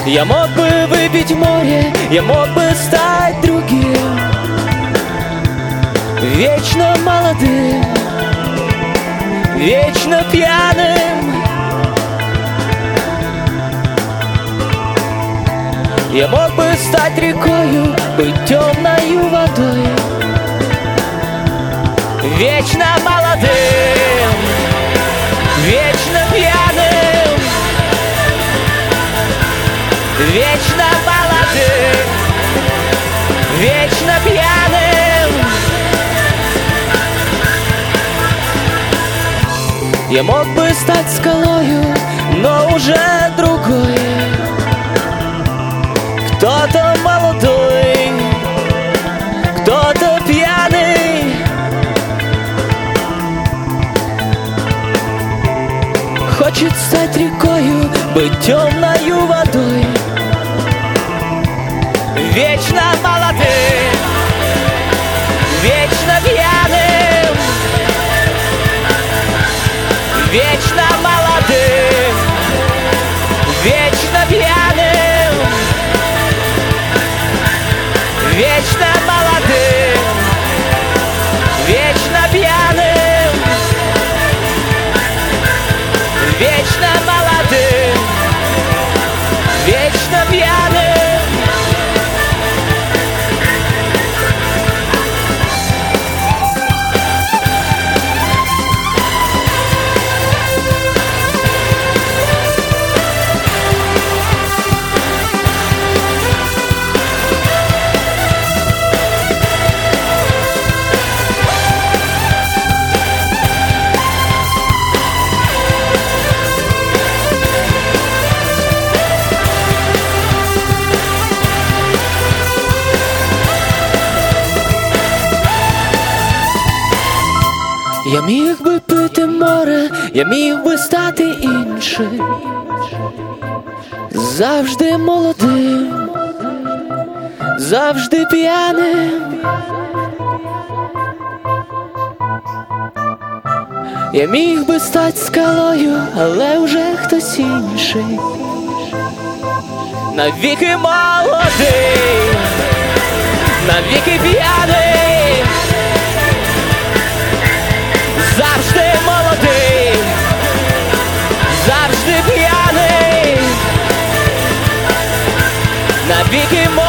Я мог бы выпить море, я мог бы стать другим, вечно молодым, вечно пьяным. Я мог бы стать рекою, быть темною водой, вечно молодым, вечно пьяным, вечно молодым, вечно пьяным. Я мог бы стать скалою, но уже другой, кто-то молодой, кто-то пьяный. Хочет стать рекою, быть темною водой, вечно молодым, вечно пьяным, вечно молодым, вечно пьяным, вечно молодым, вечно пьяным, вечно молодым, вечно пьяным. Я міг би пити море, я міг би стати іншим, завжди молодим, завжди п'яним. Я міг би стати скалою, але вже хтось інший, навіки молодий, навіки п'яний. Завжди молодий, завжди п'яний, навіки молодий.